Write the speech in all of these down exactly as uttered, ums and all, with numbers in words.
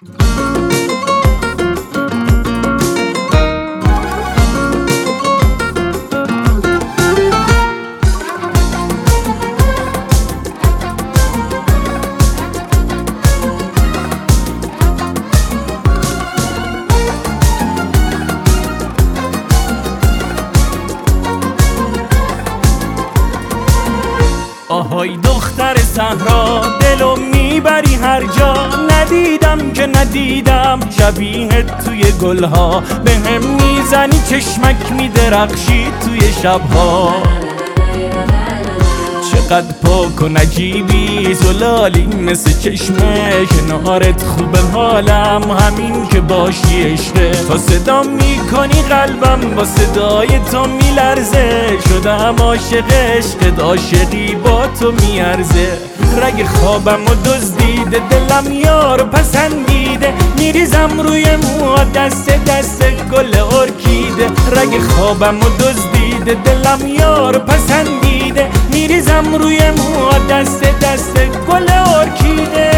آهای دختر صحرا، دلو میبری هر جا. ندیدم که ندیدم شبیهت توی گلها. به هم میزنی چشمک میدرخشی توی شبها. چقدر پاک و نجیبی زلالی مثل چشمه. کنارت خوبه حالم همین که باشی عشقه. تا صدا میکنی قلبم با صدای تو میلرزه. شدم عاشق عشقت، عاشقی با تو میارزه. رگ خوابم و دزدیده، دلم یارو پسندیده. میریزم روی موها دست دست گل ارکیده. رگ خوابم و دزدیده، دلم یارو پسندیده. میریزم روی موها دست دست گل ارکیده.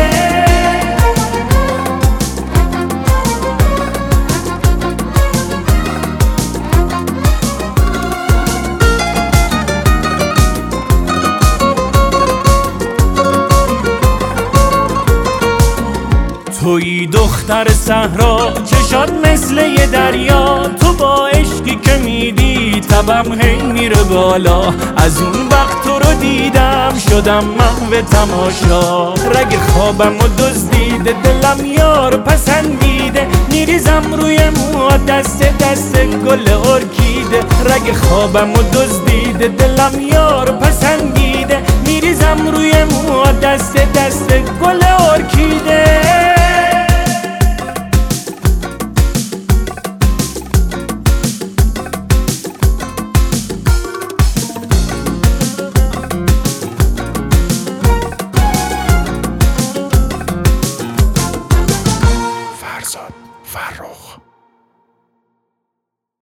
تویی دختر صحرا، چشات مثل یه دریا. تو با عشقی که میدی تبم هی میره بالا. از اون وقت تو رو دیدم شدم محو تماشا. رگ خوابم و دزدیده، دلم یارو پسندیده. میریزم روی موها دست دست گل ارکیده. رگ خوابم و دزدیده، دلم یارو پسندیده. میریزم روی موها دست دست گل ارکیده. فرزاد فرخ.